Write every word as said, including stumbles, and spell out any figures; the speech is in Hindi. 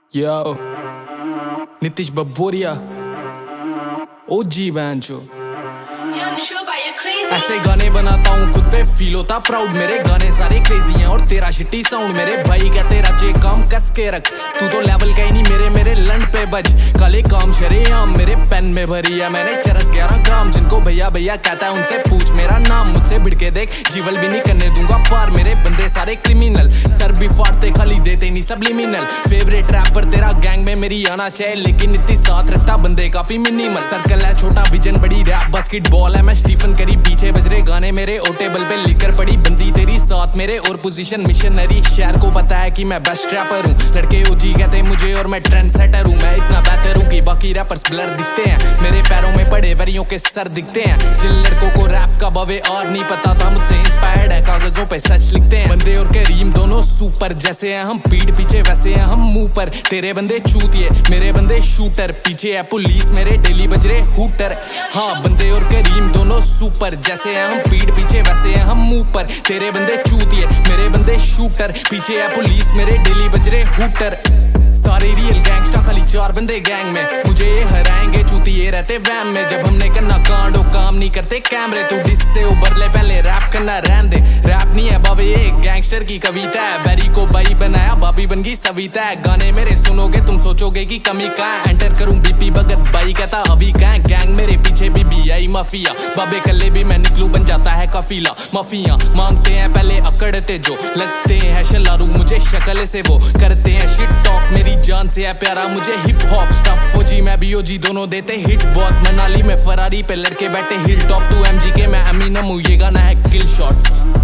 Yo, Nitish Baboria, O G Banjo. ऐसे गाने बनाता हूँ खुद पे फील होता प्राउड। मेरे गाने सारे क्रेजी हैं और तेरा शिट्टी साउंड। मेरे भाई का तेरा चे काम कस के रख, तू तो लेवल का ही नहीं मेरे मेरे लंड पे बज। काले काम शरेआम मेरे पेन में भरी है मैंने चरस ग्यारह ग्राम। जिनको भैया भैया कहता है उनसे पूछ मेरा नाम। मुझसे भिड़ के देख जीवल भी नहीं करने दूंगा पार। मेरे बंदे सारे क्रिमिनल, सर भी फाड़ते खाली देते नहीं सब्लिमिनल। फेवरेट रैपर तेरा गैंग में मेरी आना चाहिए, लेकिन इतनी साथ रखता बंदे काफी मिनिमल। सर्कल है छोटा विजन बड़ी रैप बास्केटबॉल है मैं स्टीफन करी। पीछे बज रहे गाने मेरे ओ टेबल पे लिकर पड़ी बंदी तेरी साथ मेरे और पोजीशन मिशनरी। शहर को पता है कि मैं बेस्ट रैपर हूँ, लड़के ओजी कहते मुझे और मैं ट्रेंड सेटर हूँ। मैं इतना बेहतर हूँ कि बाकी रैपर्स ब्लर दिखते हैं। मेरे पैरों में पड़े वरियों के सर दिखते हैं। जिन लड़कों को रैप का बवे और नहीं पता था मुझसे इंस्पायर्ड है, कागजों पे सच लिखते हैं। बंदे और करीम दोनों सुपर, जैसे हैं हम पीठ पीछे वैसे हैं हम मुंह पर। तेरे बंदे चूतिए मेरे बंदे शूटर, पीछे है पुलिस मेरे डेली बज रहे हूटर। हाँ बंदे और करीम दोनों सुपर, जैसे हैं हम पीठ पीछे वैसे हैं हम मुंह पर। तेरे बंदे चूतिए मेरे बंदे शूटर, पीछे है पुलिस मेरे डेली बज रहे हूटर। सारे रियल गैंगस्टर खाली चार बंदे गैंग में, मुझे ये हराएंगे चूतिए रहते वैम में। जब हमने करना कांडो काम नहीं करते कैमरे, तो डिस से उबर ले पहले रैप करना रहन दे। रैप नहीं है बाबे ये गैंगस्टर की कविता है, बैरी को बाई बनाया बाबी बन गई सविता है। गाने मेरे सुनोगे तुम सोचोगे कि कमी कहाँ है। एंटर करूं बीपी भगत बाई कहता अभी कहाँ है। गैंग मेरे पीछे भी बी आई माफिया, बाबे कल्ले भी मैं निकलू बन जाता है काफिला। माफिया मांगते हैं पहले अकड़ते जो, लगते हैं शलारू मुझे शक्ल से वो। करते हैं शिट टॉक मेरी जान से है प्यारा मुझे हिप हॉप स्टफ। ओजी मैं भी ओजी दोनों देते हिट बहुत। मनाली में फरारी पे लड़के बैठे हिल टॉप। टू एम जी के मैं एमिनम हूँ, ये गाना है किल शॉट।